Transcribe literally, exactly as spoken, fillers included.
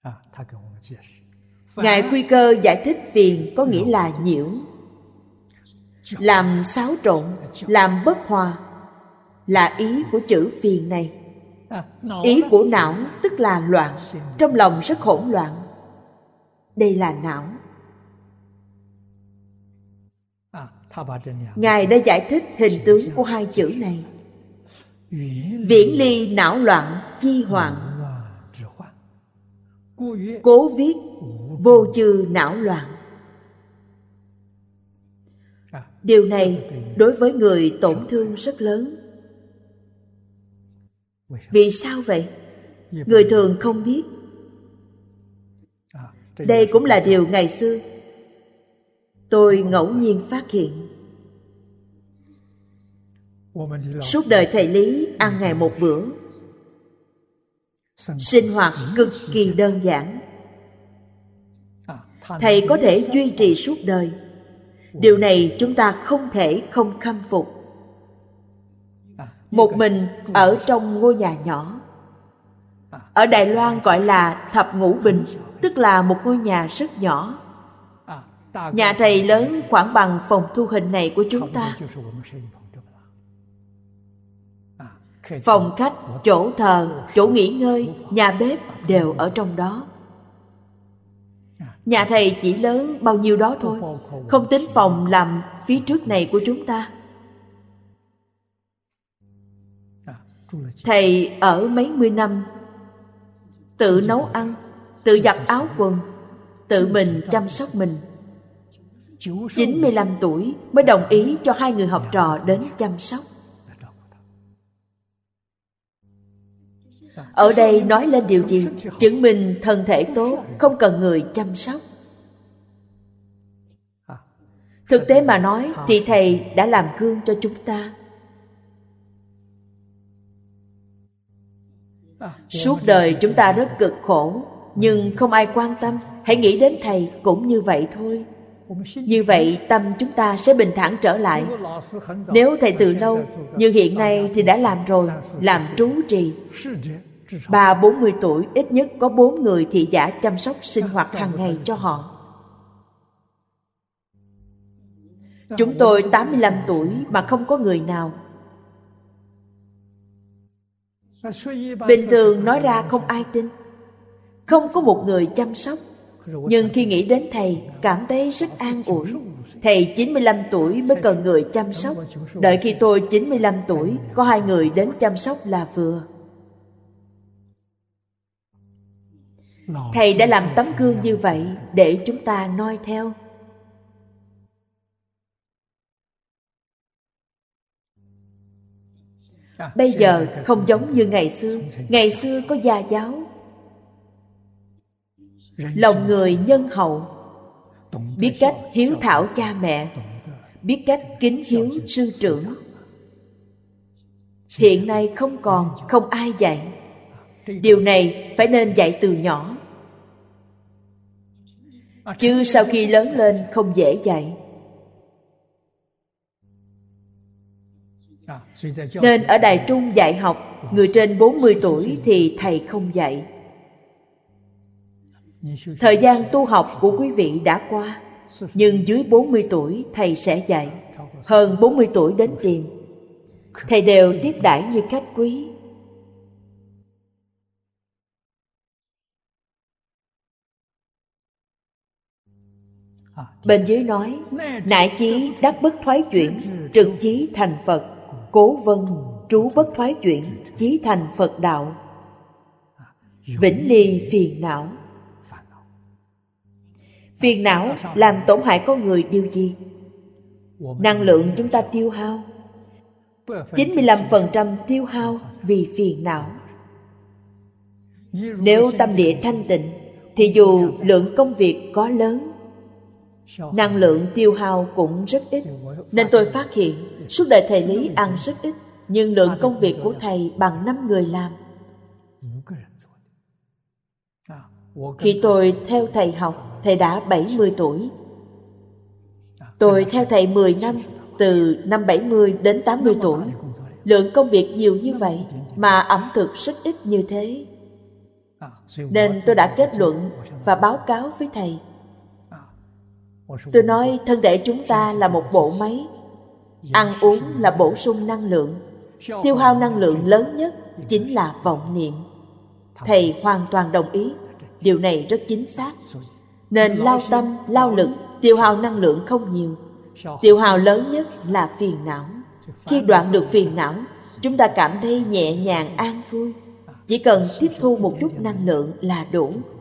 Ngài Quy Cơ giải thích phiền có nghĩa là nhiễu, làm xáo trộn, làm bất hòa, là ý của chữ phiền này. Ý của não tức là loạn, trong lòng rất hỗn loạn. Đây là não. Ngài đã giải thích hình tướng của hai chữ này. Viễn ly não loạn chi hoạn, cố viết vô chư não loạn. Điều này đối với người tổn thương rất lớn. Vì sao vậy? Người thường không biết. Đây cũng là điều ngày xưa tôi ngẫu nhiên phát hiện. Suốt đời thầy Lý ăn ngày một bữa, sinh hoạt cực kỳ đơn giản. Thầy có thể duy trì suốt đời. Điều này chúng ta không thể không khâm phục. Một mình ở trong ngôi nhà nhỏ. Ở Đài Loan gọi là thập ngũ bình, tức là một ngôi nhà rất nhỏ. Nhà thầy lớn khoảng bằng phòng thu hình này của chúng ta. Phòng khách, chỗ thờ, chỗ nghỉ ngơi, nhà bếp đều ở trong đó. Nhà thầy chỉ lớn bao nhiêu đó thôi, không tính phòng làm phía trước này của chúng ta. Thầy ở mấy mươi năm, tự nấu ăn, tự giặt áo quần, tự mình chăm sóc mình. chín mươi lăm tuổi mới đồng ý cho hai người học trò đến chăm sóc. Ở đây nói lên điều gì? Chứng minh thân thể tốt, không cần người chăm sóc. Thực tế mà nói thì thầy đã làm gương cho chúng ta. Suốt đời chúng ta rất cực khổ, nhưng không ai quan tâm. Hãy nghĩ đến thầy cũng như vậy thôi. Như vậy tâm chúng ta sẽ bình thản trở lại. Nếu thầy từ lâu, như hiện nay thì đã làm rồi, làm trú trì. Ba bốn mươi tuổi ít nhất có bốn người thị giả chăm sóc sinh hoạt hàng ngày cho họ. Chúng tôi tám mươi lăm tuổi mà không có người nào. Bình thường nói ra không ai tin. Không có một người chăm sóc. Nhưng khi nghĩ đến thầy, cảm thấy rất an ủi. Thầy chín mươi lăm tuổi mới cần người chăm sóc. Đợi khi tôi chín mươi lăm tuổi, có hai người đến chăm sóc là vừa. Thầy đã làm tấm gương như vậy để chúng ta noi theo. Bây giờ không giống như ngày xưa. Ngày xưa có gia giáo, lòng người nhân hậu, biết cách hiếu thảo cha mẹ, biết cách kính hiếu sư trưởng. Hiện nay không còn, không ai dạy. Điều này phải nên dạy từ nhỏ, chứ sau khi lớn lên không dễ dạy. Nên ở Đài Trung dạy học, người trên bốn mươi tuổi thì thầy không dạy. Thời gian tu học của quý vị đã qua, nhưng dưới bốn mươi tuổi thầy sẽ dạy. Hơn bốn mươi tuổi đến tìm, thầy đều tiếp đãi như khách quý. Bên dưới nói: nại chí đắc bất thoái chuyển, trực chí thành Phật. Cố vân trú bất thoái chuyển, chí thành Phật đạo. Vĩnh ly phiền não. Phiền não làm tổn hại con người điều gì? Năng lượng chúng ta tiêu hao, chín mươi lăm phần trăm tiêu hao vì phiền não. Nếu tâm địa thanh tịnh thì dù lượng công việc có lớn, năng lượng tiêu hao cũng rất ít. Nên tôi phát hiện suốt đời thầy Lý ăn rất ít, nhưng lượng công việc của thầy bằng năm người làm. Khi tôi theo thầy học, thầy đã bảy mươi tuổi. Tôi theo thầy mười năm, từ năm bảy mươi đến tám mươi tuổi. Lượng công việc nhiều như vậy mà ẩm thực rất ít như thế. Nên tôi đã kết luận và báo cáo với thầy. Tôi nói thân thể chúng ta là một bộ máy. Ăn uống là bổ sung năng lượng. Tiêu hao năng lượng lớn nhất chính là vọng niệm. Thầy hoàn toàn đồng ý. Điều này rất chính xác. Nên lao tâm, lao lực, tiêu hao năng lượng không nhiều. Tiêu hao lớn nhất là phiền não. Khi đoạn được phiền não, chúng ta cảm thấy nhẹ nhàng an vui. Chỉ cần tiếp thu một chút năng lượng là đủ.